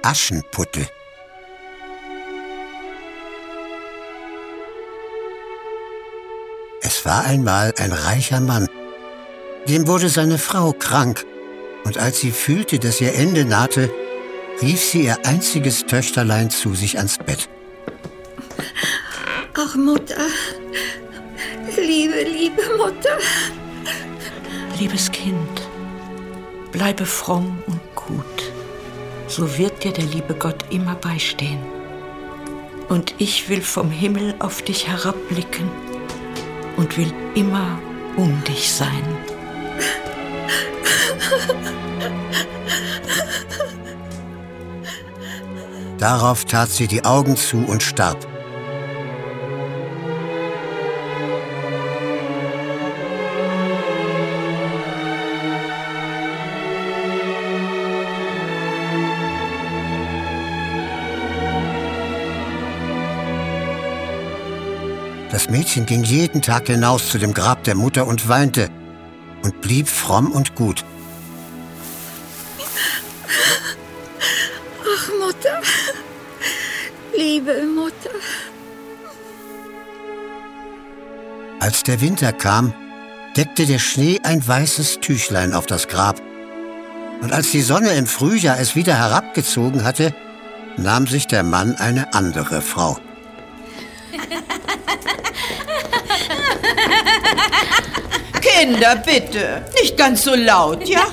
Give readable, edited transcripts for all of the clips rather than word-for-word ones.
Aschenputtel. Es war einmal ein reicher Mann. Dem wurde seine Frau krank. Und als sie fühlte, dass ihr Ende nahte, rief sie ihr einziges Töchterlein zu sich ans Bett. Ach, Mutter. Liebe Mutter. Liebes Kind, bleibe fromm und gut. So wird dir der liebe Gott immer beistehen. Und ich will vom Himmel auf dich herabblicken und will immer um dich sein. Darauf tat sie die Augen zu und starb. Das Mädchen ging jeden Tag hinaus zu dem Grab der Mutter und weinte und blieb fromm und gut. Ach, Mutter. Liebe Mutter. Als der Winter kam, deckte der Schnee ein weißes Tüchlein auf das Grab. Und als die Sonne im Frühjahr es wieder herabgezogen hatte, nahm sich der Mann eine andere Frau. Kinder, bitte, nicht ganz so laut, ja?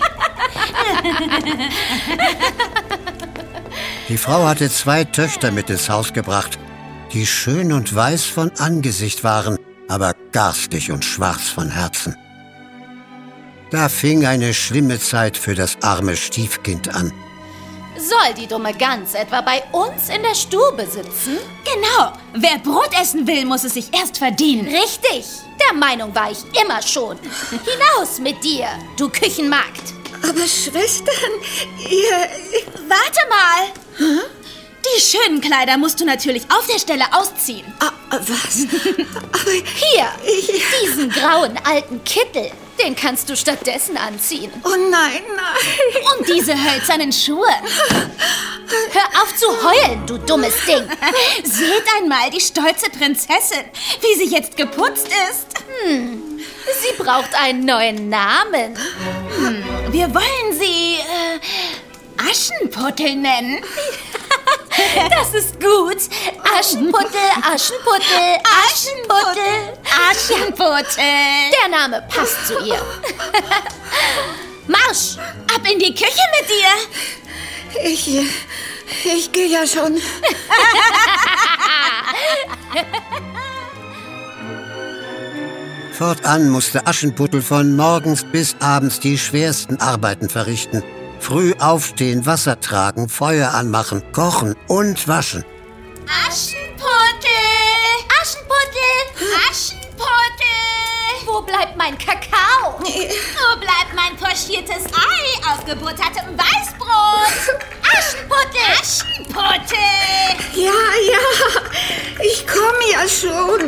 Die Frau hatte 2 Töchter mit ins Haus gebracht, die schön und weiß von Angesicht waren, aber garstig und schwarz von Herzen. Da fing eine schlimme Zeit für das arme Stiefkind an. Soll die dumme Gans etwa bei uns in der Stube sitzen? Genau. Wer Brot essen will, muss es sich erst verdienen. Richtig. Der Meinung war ich immer schon. Hinaus mit dir, du Küchenmagd. Aber Schwestern, ihr... Warte mal. Hm? Die schönen Kleider musst du natürlich auf der Stelle ausziehen. Was? Aber hier, diesen grauen alten Kittel, den kannst du stattdessen anziehen. Oh nein. Und diese hölzernen Schuhe. Hör auf zu heulen, du dummes Ding. Seht einmal die stolze Prinzessin, wie sie jetzt geputzt ist. Sie braucht einen neuen Namen. Wir wollen sie Aschenputtel nennen. Das ist gut. Aschenputtel, Aschenputtel, Aschenputtel. Aschenputtel. Der Name passt zu ihr. Marsch! Ab in die Küche mit dir. Ich gehe ja schon. Fortan musste Aschenputtel von morgens bis abends die schwersten Arbeiten verrichten. Früh aufstehen, Wasser tragen, Feuer anmachen, kochen und waschen. Aschenputtel! Aschenputtel! Aschenputtel! Wo bleibt mein Kakao? Wo bleibt mein pochiertes Ei aus gebuttertem Weißbrot? Aschenputtel! Aschenputtel! Ja, ich komme ja schon.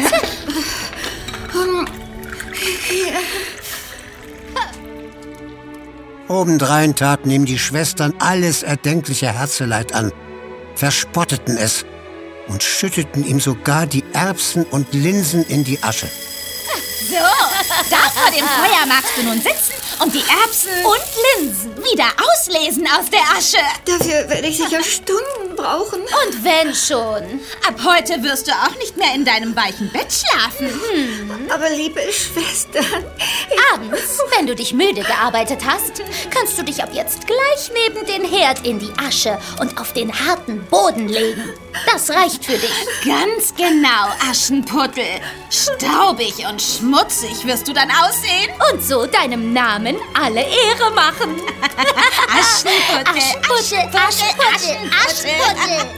Obendrein taten ihm die Schwestern alles erdenkliche Herzeleid an, verspotteten es und schütteten ihm sogar die Erbsen und Linsen in die Asche. So, da vor dem Feuer magst du nun sitzen und die Erbsen und Linsen wieder auslesen aus der Asche. Dafür werde ich sicher Stunden brauchen. Und wenn schon. Ab heute wirst du auch nicht mehr in deinem weichen Bett schlafen. Aber liebe Schwestern... Abends, wenn du dich müde gearbeitet hast, kannst du dich ab jetzt gleich neben den Herd in die Asche und auf den harten Boden legen. Das reicht für dich. Ganz genau, Aschenputtel. Staubig und schmutzig wirst du dann aussehen. Und so deinem Namen alle Ehre machen. Aschenputtel, Aschenputtel, Aschenputtel, Aschenputtel.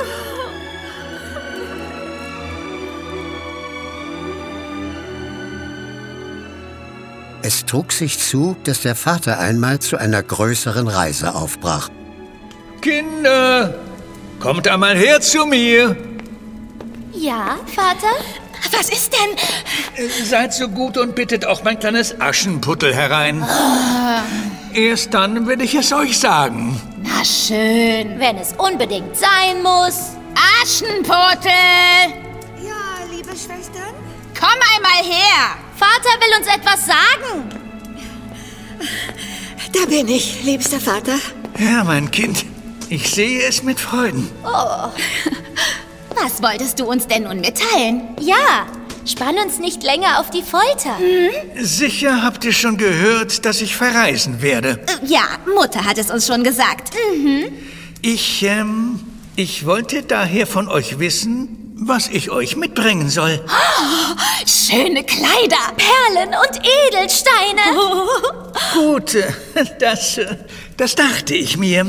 Es trug sich zu, dass der Vater einmal zu einer größeren Reise aufbrach. Kinder, kommt einmal her zu mir. Ja, Vater? Was ist denn? Seid so gut und bittet auch mein kleines Aschenputtel herein. Erst dann will ich es euch sagen. Na, Ah, schön. Wenn es unbedingt sein muss. Aschenputtel, Ja, liebe Schwestern. komm einmal her. Vater will uns etwas sagen. Da bin ich, liebster Vater. Ja, mein Kind, ich sehe es mit Freuden. Was wolltest du uns denn nun mitteilen? Ja, spann uns nicht länger auf die Folter. Sicher habt ihr schon gehört, dass ich verreisen werde. Ja, Mutter hat es uns schon gesagt. Ich wollte daher von euch wissen, was ich euch mitbringen soll. Schöne Kleider. Perlen und Edelsteine. Gut, das dachte ich mir.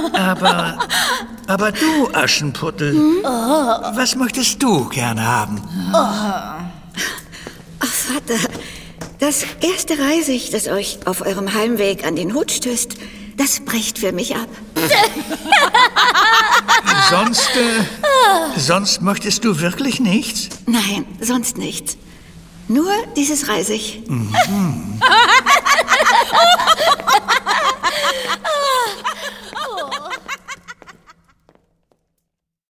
Aber du, Aschenputtel, was möchtest du gerne haben? Ach, Vater, das erste Reisig, das euch auf eurem Heimweg an den Hut stößt, das bricht für mich ab. Sonst möchtest du wirklich nichts? Nein, sonst nichts. Nur dieses Reisig.